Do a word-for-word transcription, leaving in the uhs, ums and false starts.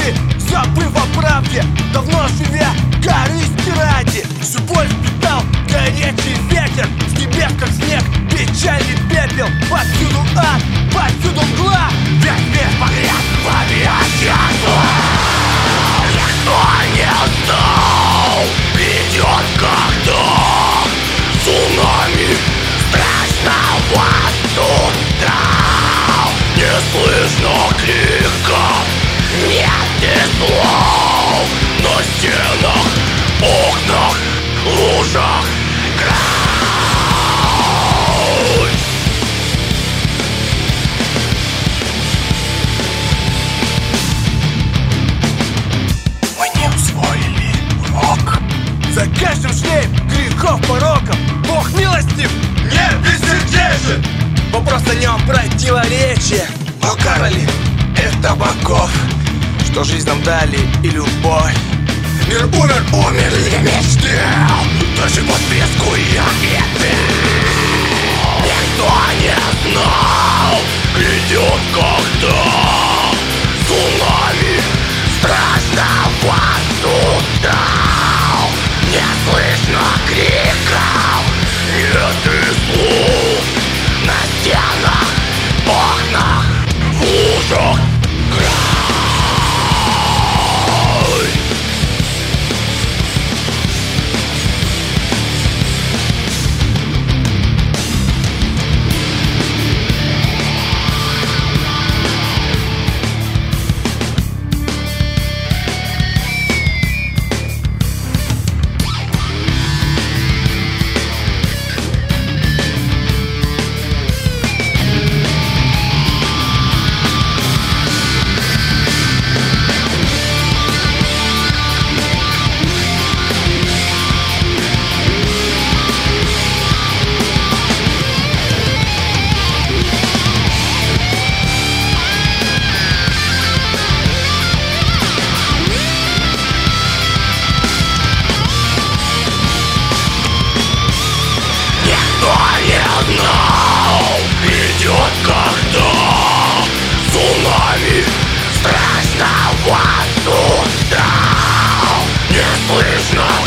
мечты, забыв о правде, давно живя корысти ради. Всю боль впитал горячий ветер, с небес как снег, печаль и пепел. Повсюду ад, повсюду мгла, весь мир погряз в объятиях зла. Никто не знал, идет как-то цунами страшного суда. Не слышно криков, нет и слов. На стенах, окнах, лужах кровь. Мы не усвоили урок. За каждым шлейф грехов, пороков. Бог милостив, не бессердечен. Вопрос о нем противоречие. О Каролин и табаков, что жизнь нам дали и любовь. Мир умер, умерли мечты, даже подписку и ответы. Никто не знал, идет когда цунами страшного суда. Не слышно криков, нет и слов. На стенах, окнах, в лужах кровь. Знал, идет когда цунами страшного суда. Не слышно